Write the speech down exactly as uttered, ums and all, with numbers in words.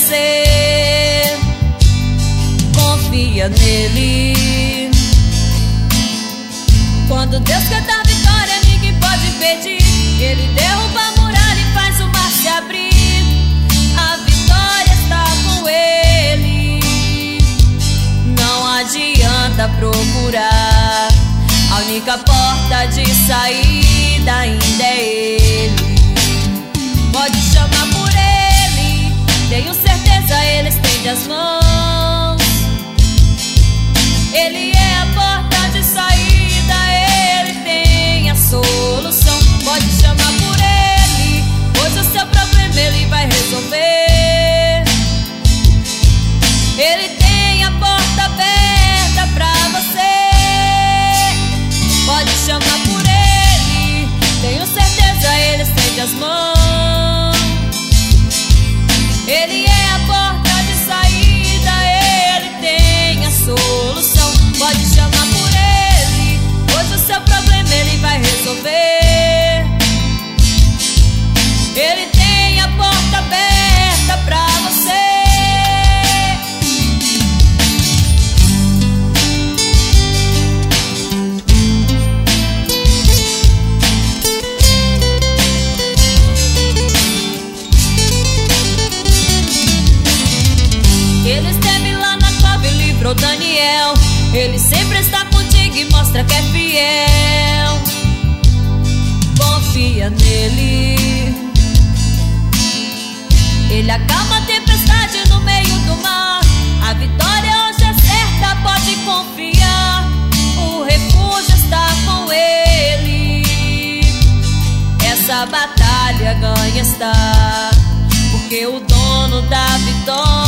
você. Confia nele. Quando Deus canta vitória, ninguém pode impedir. Ele derruba a muralha e faz o mar se abrir. A vitória está com ele. Não adianta procurar, a única porta de saída ainda é ele. Pode chamar por ele, tenho certeza ele estende as mãos. Ele é a porta de saída, ele tem a solução. Pode chamar por ele, pois o seu problema ele vai resolver. Ele tem a porta aberta pra você. Pode chamar por ele, tenho certeza ele estende as mãos. Ele é a porta de saída, ele tem a solução. Pode chamar por ele, pois o seu problema ele vai resolver. Ele tem a porta aberta pra você. Ele esteve lá na cova e livrou Daniel. Ele sempre está contigo e mostra que é fiel. Confia nele. Ele acalma a tempestade no meio do mar. A vitória hoje é certa, pode confiar. O refúgio está com ele. Essa batalha ganha está, porque o dono da vitória